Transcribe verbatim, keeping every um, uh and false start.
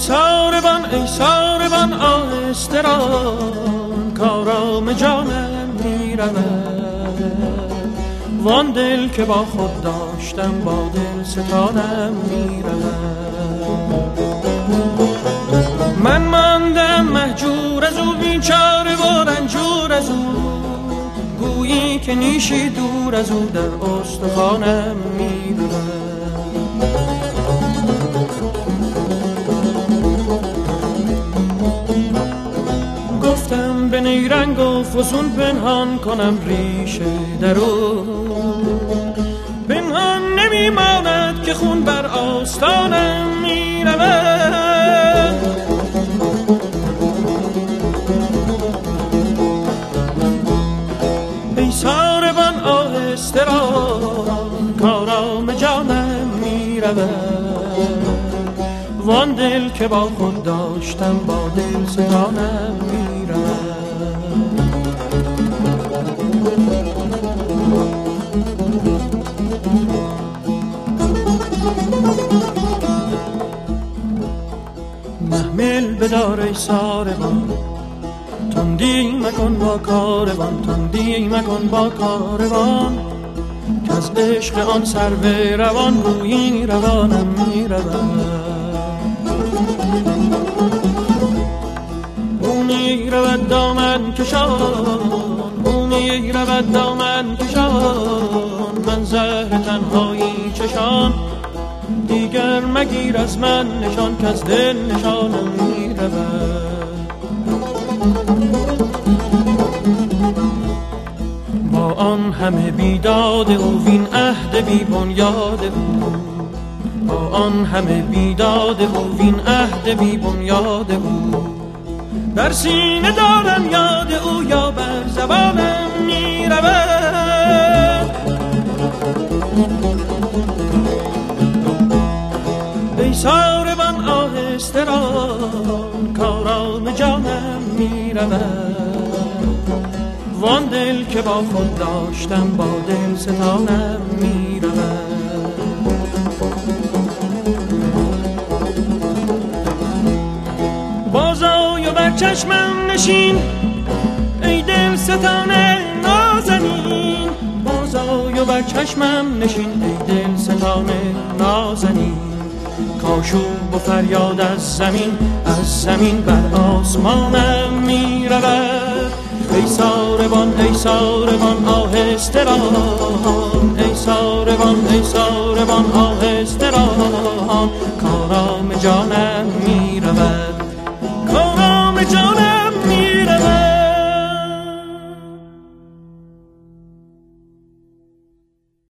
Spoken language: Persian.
ساربان ای ساربان آهسته ران، کارام جانم میرود. وان دل که با خود داشتم با دل ستانم میرود. من ماندم مهجور از او، بیچاره و رنجور از او، گویی که نیشی دور از او در استخوانم میرود. گفتم به نیرنگ و فسون پنهان کنم ریشه در او، پنهان نمیماند که خون بر آستانم میرود. ای ساربان آهسته ران، کارام جانم میرود. وان دل که با خود داشتم با دل ستانم میرود. محمل بدار ای ساربان، تندی مکن با کاروان، تندی مکن با کاروان، که از عشق آن سرو روان گویی روانم میرود. اونی رود دامن کشان، اونی رود دامن کشان، من زهر تنهایی چشان، دیگر مگیر از من نشان، که از دل نشانم میرود. با آن همه بیداد او وین عهد بی بنیاد او، با آن همه بیداد او وین عهد بی بنیاد او، در سینه دارم یاد او یا بر زبانم میرود. ای ساربان آهسته ران، کارام جانم میرود. وان دل که با خود داشتم با دل ستانم میرود. بازآی و بر چشمم نشین ای دل ستانه نازنین، بازآی و بر چشمم نشین ای دل ستانه نازنین، کاشوب و فریاد از زمین، از زمین بر آسمانم میرود. ای ساربان ای ساربان آهسته ران، ای ساربان ای ساربان آهسته ران، کارام جانم